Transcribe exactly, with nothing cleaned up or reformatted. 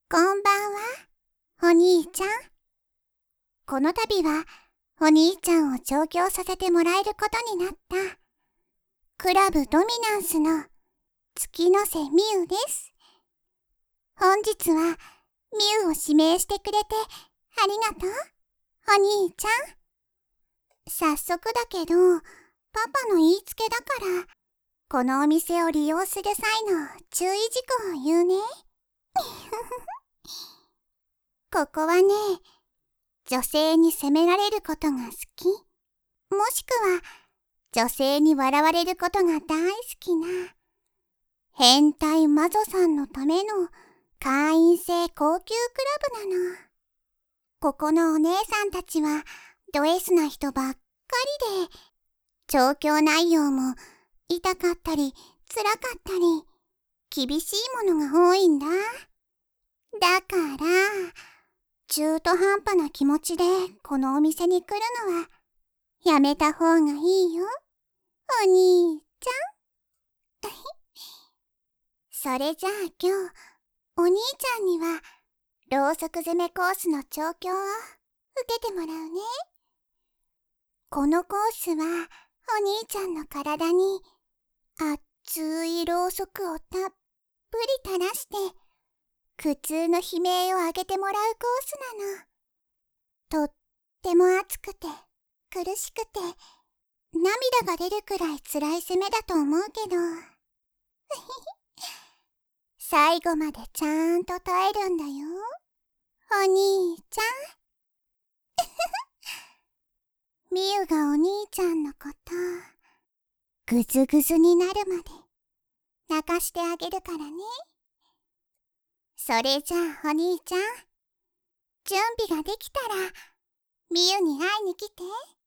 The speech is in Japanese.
こんばんは、お兄ちゃん。この度は、お兄ちゃんを調教させてもらえることになった。クラブドミナンスの月の瀬みゆです。本日は、みゆを指名してくれてありがとう、お兄ちゃん。早速だけど、パパの言いつけだから、このお店を利用する際の注意事項を言うね。ここはね、女性に責められることが好き、もしくは女性に笑われることが大好きな変態魔女さんのための会員制高級クラブなの。ここのお姉さんたちはド S な人ばっかりで、調教内容も痛かったり辛かったり厳しいものが多いんだ。だから中途半端な気持ちでこのお店に来るのはやめた方がいいよ、お兄ちゃん。それじゃあ今日、お兄ちゃんにはろうそく攻めコースの調教を受けてもらうね。このコースはお兄ちゃんの体に熱いろうそくをたっぷり垂らして苦痛の悲鳴を上げてもらうコースなの。とっても熱くて苦しくて涙が出るくらい辛い攻めだと思うけど最後までちゃんと耐えるんだよ、お兄ちゃん。みゆがお兄ちゃんのことぐずぐずになるまで泣かしてあげるからね。それじゃあお兄ちゃん、準備ができたらみゆに会いに来て。